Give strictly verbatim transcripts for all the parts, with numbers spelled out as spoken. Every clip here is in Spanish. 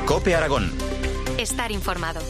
COPE Aragón. Estar informado.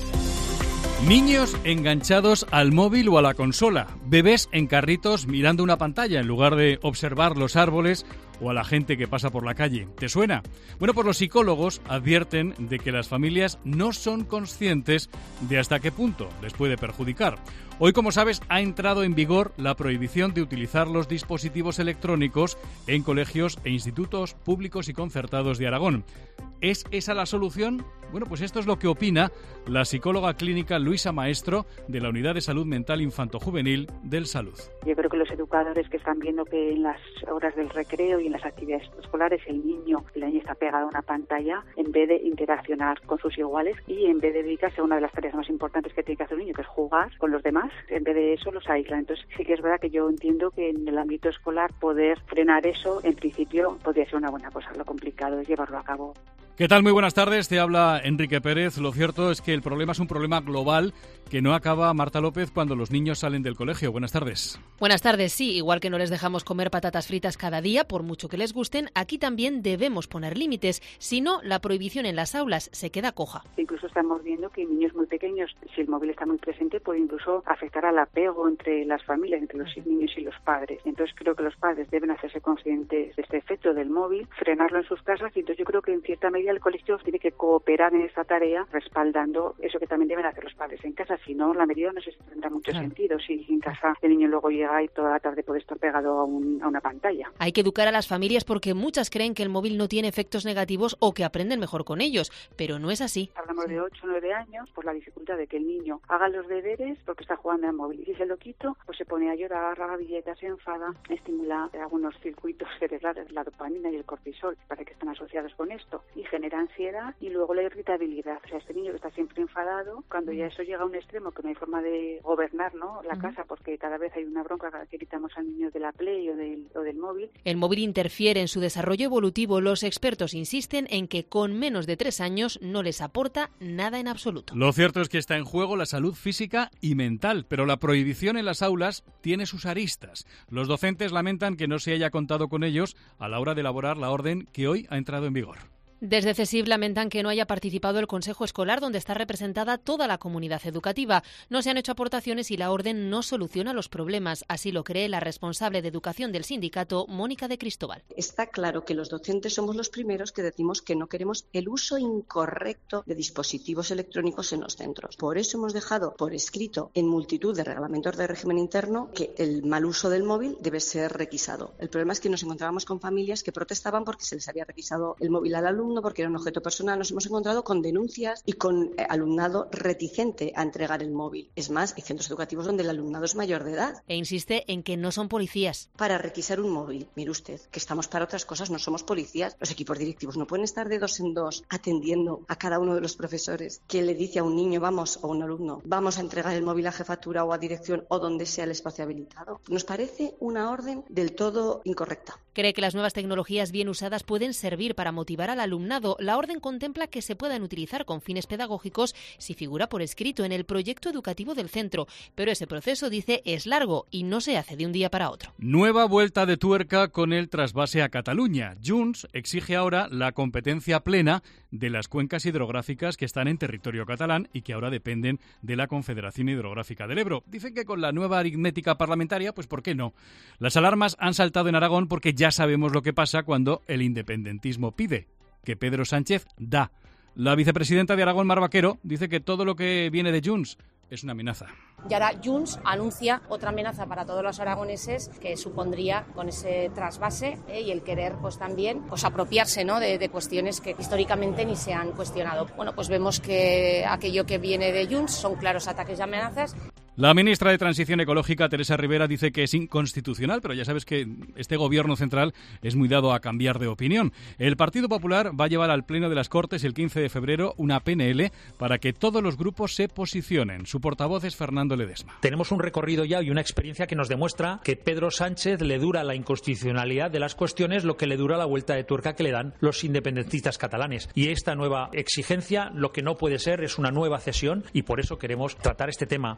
Niños enganchados al móvil o a la consola, bebés en carritos mirando una pantalla en lugar de observar los árboles o a la gente que pasa por la calle. ¿Te suena? Bueno, pues los psicólogos advierten de que las familias no son conscientes de hasta qué punto les puede perjudicar. Hoy, como sabes, ha entrado en vigor la prohibición de utilizar los dispositivos electrónicos en colegios e institutos públicos y concertados de Aragón. ¿Es esa la solución? Bueno, pues esto es lo que opina la psicóloga clínica Luisa Maestro de la Unidad de Salud Mental Infanto-Juvenil del Salud. Yo creo que los educadores que están viendo que en las horas del recreo y en las actividades escolares el niño, la niña está pegado a una pantalla en vez de interaccionar con sus iguales y en vez de dedicarse a una de las tareas más importantes que tiene que hacer un niño, que es jugar con los demás, en vez de eso los aíslan. Entonces sí que es verdad que yo entiendo que en el ámbito escolar poder frenar eso, en principio, podría ser una buena cosa. Lo complicado es llevarlo a cabo. ¿Qué tal? Muy buenas tardes, te habla Enrique Pérez. Lo cierto es que el problema es un problema global que no acaba, Marta López, cuando los niños salen del colegio. Buenas tardes. Buenas tardes, sí, igual que no les dejamos comer patatas fritas cada día, por mucho que les gusten, aquí también debemos poner límites, si no, la prohibición en las aulas se queda coja. Incluso estamos viendo que niños muy pequeños, si el móvil está muy presente, puede incluso afectar al apego entre las familias, entre los niños y los padres. Entonces creo que los padres deben hacerse conscientes de este efecto del móvil, frenarlo en sus casas, y entonces yo creo que en cierta medida el colegio tiene que cooperar en esta tarea, respaldando eso que también deben hacer los padres en casa. Si no, la medida no sé si tendrá mucho claro. sentido. Si en casa el niño luego llega y toda la tarde puede estar pegado a, un, a una pantalla. Hay que educar a las familias porque muchas creen que el móvil no tiene efectos negativos o que aprenden mejor con ellos, pero no es así. Hablamos sí. de ocho o nueve años, por la dificultad de que el niño haga los deberes porque está jugando al móvil. Y si se lo quito, pues se pone a llorar, a billetas, se enfada, estimula algunos circuitos cerebrales, la dopamina y el cortisol, para que están asociados con esto, y genera ansiedad y luego la irritabilidad. O sea, este niño que está siempre enfadado, cuando ya eso llega a un extremo que no hay forma de gobernar, ¿no?, la uh-huh. casa, porque cada vez hay una bronca cada que quitamos al niño de la Play o del, o del móvil. El móvil interfiere en su desarrollo evolutivo. Los expertos insisten en que con menos de tres años no les aporta nada en absoluto. Lo cierto es que está en juego la salud física y mental, pero la prohibición en las aulas tiene sus aristas. Los docentes lamentan que no se haya contado con ellos a la hora de elaborar la orden que hoy ha entrado en vigor. Desde CESIF lamentan que no haya participado el Consejo Escolar, donde está representada toda la comunidad educativa. No se han hecho aportaciones y la orden no soluciona los problemas. Así lo cree la responsable de educación del sindicato, Mónica de Cristóbal. Está claro que los docentes somos los primeros que decimos que no queremos el uso incorrecto de dispositivos electrónicos en los centros. Por eso hemos dejado por escrito en multitud de reglamentos de régimen interno que el mal uso del móvil debe ser requisado. El problema es que nos encontrábamos con familias que protestaban porque se les había requisado el móvil al alumno, porque era un objeto personal. Nos hemos encontrado con denuncias y con eh, alumnado reticente a entregar el móvil. Es más, hay centros educativos donde el alumnado es mayor de edad. E insiste en que no son policías. Para requisar un móvil, mire usted, que estamos para otras cosas, no somos policías. Los equipos directivos no pueden estar de dos en dos atendiendo a cada uno de los profesores que le dice a un niño, vamos, o a un alumno, vamos a entregar el móvil a jefatura o a dirección o donde sea el espacio habilitado. Nos parece una orden del todo incorrecta. Cree que las nuevas tecnologías bien usadas pueden servir para motivar al alumnado. La orden contempla que se puedan utilizar con fines pedagógicos si figura por escrito en el proyecto educativo del centro. Pero ese proceso, dice, es largo y no se hace de un día para otro. Nueva vuelta de tuerca con el trasvase a Cataluña. Junts exige ahora la competencia plena de las cuencas hidrográficas que están en territorio catalán y que ahora dependen de la Confederación Hidrográfica del Ebro. Dicen que con la nueva aritmética parlamentaria, pues ¿por qué no? Las alarmas han saltado en Aragón porque ya sabemos lo que pasa cuando el independentismo pide, que Pedro Sánchez da. La vicepresidenta de Aragón, Mar Vaquero, dice que todo lo que viene de Junts es una amenaza. Y ahora Junts anuncia otra amenaza para todos los aragoneses que supondría con ese trasvase eh, y el querer pues también pues apropiarse, ¿no?, de, de cuestiones que históricamente ni se han cuestionado. Bueno, pues vemos que aquello que viene de Junts son claros ataques y amenazas. La ministra de Transición Ecológica, Teresa Rivera, dice que es inconstitucional, pero ya sabes que este gobierno central es muy dado a cambiar de opinión. El Partido Popular va a llevar al Pleno de las Cortes el quince de febrero una P N L para que todos los grupos se posicionen. Su portavoz es Fernando Ledesma. Tenemos un recorrido ya y una experiencia que nos demuestra que Pedro Sánchez le dura la inconstitucionalidad de las cuestiones lo que le dura la vuelta de tuerca que le dan los independentistas catalanes. Y esta nueva exigencia lo que no puede ser es una nueva cesión y por eso queremos tratar este tema. Y desde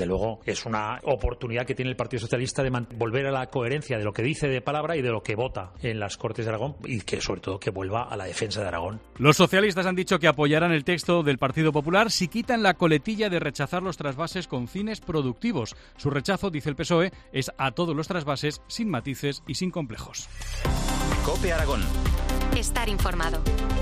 desde luego es una oportunidad que tiene el Partido Socialista de volver a la coherencia de lo que dice de palabra y de lo que vota en las Cortes de Aragón, y que sobre todo que vuelva a la defensa de Aragón. Los socialistas han dicho que apoyarán el texto del Partido Popular si quitan la coletilla de rechazar los trasvases con fines productivos. Su rechazo, dice el P S O E, es a todos los trasvases sin matices y sin complejos. COPE Aragón. Estar informado.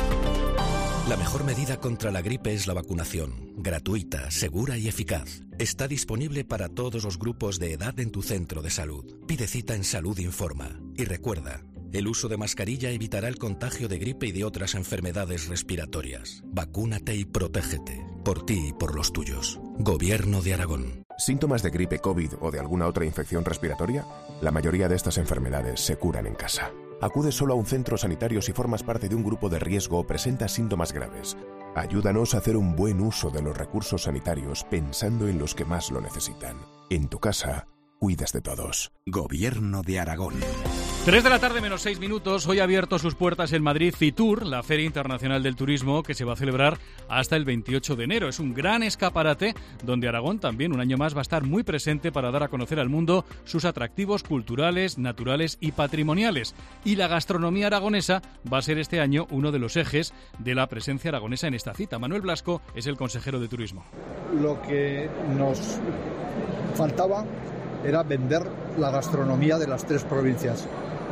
La mejor medida contra la gripe es la vacunación, gratuita, segura y eficaz. Está disponible para todos los grupos de edad en tu centro de salud. Pide cita en Salud Informa. Y recuerda, el uso de mascarilla evitará el contagio de gripe y de otras enfermedades respiratorias. Vacúnate y protégete, por ti y por los tuyos. Gobierno de Aragón. ¿Síntomas de gripe, COVID o de alguna otra infección respiratoria? La mayoría de estas enfermedades se curan en casa. Acude solo a un centro sanitario si formas parte de un grupo de riesgo o presentas síntomas graves. Ayúdanos a hacer un buen uso de los recursos sanitarios pensando en los que más lo necesitan. En tu casa, cuidas de todos. Gobierno de Aragón. Tres de la tarde menos seis minutos. Hoy ha abierto sus puertas en Madrid Fitur, la Feria Internacional del Turismo, que se va a celebrar hasta el veintiocho de enero. Es un gran escaparate donde Aragón también un año más va a estar muy presente para dar a conocer al mundo sus atractivos culturales, naturales y patrimoniales. Y la gastronomía aragonesa va a ser este año uno de los ejes de la presencia aragonesa en esta cita. Manuel Blasco es el consejero de Turismo. Lo que nos faltaba era vender la gastronomía de las tres provincias.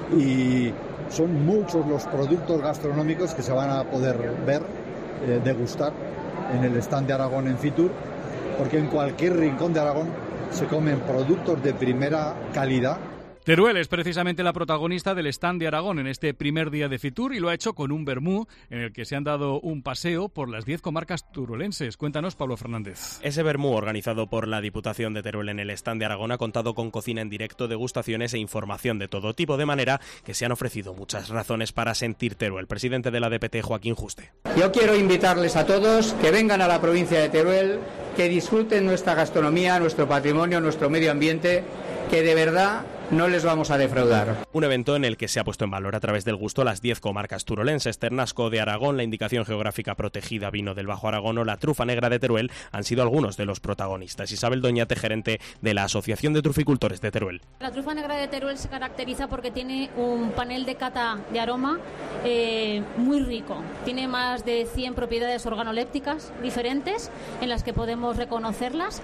Y son muchos los productos gastronómicos que se van a poder ver, eh, degustar en el stand de Aragón en Fitur, porque en cualquier rincón de Aragón se comen productos de primera calidad. Teruel es precisamente la protagonista del stand de Aragón en este primer día de Fitur y lo ha hecho con un vermú en el que se han dado un paseo por las diez comarcas turulenses. Cuéntanos, Pablo Fernández. Ese vermú, organizado por la Diputación de Teruel en el stand de Aragón, ha contado con cocina en directo, degustaciones e información de todo tipo, de manera que se han ofrecido muchas razones para sentir Teruel. Presidente de la D P T, Joaquín Juste. Yo quiero invitarles a todos que vengan a la provincia de Teruel, que disfruten nuestra gastronomía, nuestro patrimonio, nuestro medio ambiente, que de verdad no les vamos a defraudar. Un evento en el que se ha puesto en valor a través del gusto las diez comarcas turolenses. Ternasco de Aragón, la indicación geográfica protegida Vino del Bajo Aragón o la trufa negra de Teruel han sido algunos de los protagonistas. Isabel Doñate, gerente de la Asociación de Truficultores de Teruel. La trufa negra de Teruel se caracteriza porque tiene un panel de cata de aroma eh, muy rico. Tiene más de cien propiedades organolépticas diferentes en las que podemos reconocerlas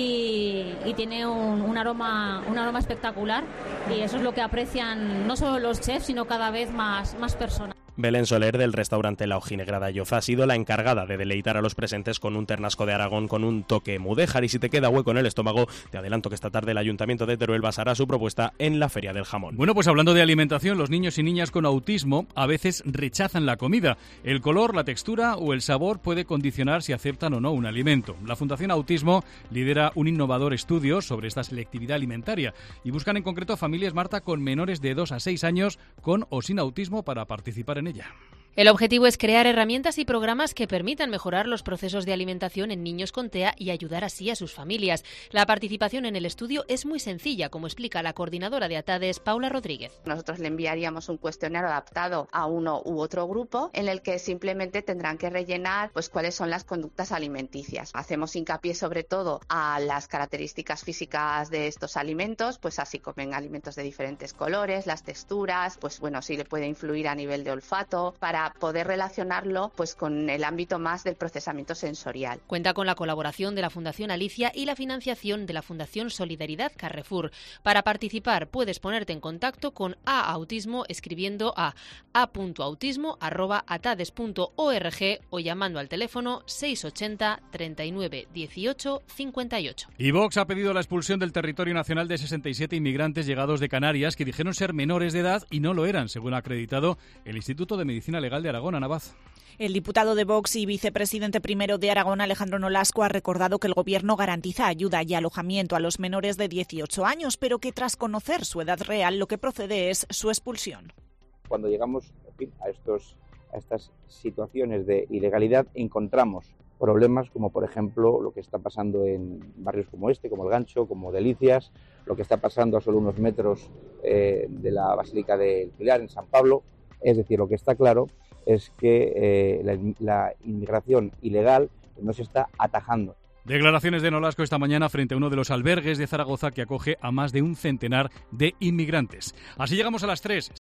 y, y tiene un, un, aroma, un aroma espectacular. Y eso es lo que aprecian no solo los chefs, sino cada vez más, más personas. Belén Soler, del restaurante La Ojinegrada Yoza, ha sido la encargada de deleitar a los presentes con un ternasco de Aragón con un toque mudéjar. Y si te queda hueco en el estómago, te adelanto que esta tarde el Ayuntamiento de Teruel basará su propuesta en la Feria del Jamón. Bueno, pues hablando de alimentación, los niños y niñas con autismo a veces rechazan la comida. El color, la textura o el sabor puede condicionar si aceptan o no un alimento. La Fundación Autismo lidera un innovador estudio sobre esta selectividad alimentaria y buscan en concreto familias, Marta, con menores de dos a seis años con o sin autismo para participar en ella. El objetivo es crear herramientas y programas que permitan mejorar los procesos de alimentación en niños con T E A y ayudar así a sus familias. La participación en el estudio es muy sencilla, como explica la coordinadora de ATADES, Paula Rodríguez. Nosotros le enviaríamos un cuestionario adaptado a uno u otro grupo en el que simplemente tendrán que rellenar pues cuáles son las conductas alimenticias. Hacemos hincapié sobre todo a las características físicas de estos alimentos, pues así comen alimentos de diferentes colores, las texturas, pues bueno, sí le puede influir a nivel de olfato, para poder relacionarlo pues con el ámbito más del procesamiento sensorial. Cuenta con la colaboración de la Fundación Alicia y la financiación de la Fundación Solidaridad Carrefour. Para participar puedes ponerte en contacto con A Autismo escribiendo a a punto autismo arroba atades punto org o llamando al teléfono seiscientos ochenta, treinta y nueve, dieciocho, cincuenta y ocho. Y Vox ha pedido la expulsión del territorio nacional de sesenta y siete inmigrantes llegados de Canarias que dijeron ser menores de edad y no lo eran, según ha acreditado el Instituto de Medicina Legal de Aragón. Ana Vaz. El diputado de Vox y vicepresidente primero de Aragón, Alejandro Nolasco, ha recordado que el Gobierno garantiza ayuda y alojamiento a los menores de dieciocho años, pero que tras conocer su edad real lo que procede es su expulsión. Cuando llegamos en fin, a, estos, a estas situaciones de ilegalidad encontramos problemas como por ejemplo lo que está pasando en barrios como este, como El Gancho, como Delicias, lo que está pasando a solo unos metros eh, de la Basílica del Pilar en San Pablo. Es decir, lo que está claro es que eh, la, la inmigración ilegal no se está atajando. Declaraciones de Nolasco esta mañana frente a uno de los albergues de Zaragoza que acoge a más de un centenar de inmigrantes. Así llegamos a las tres.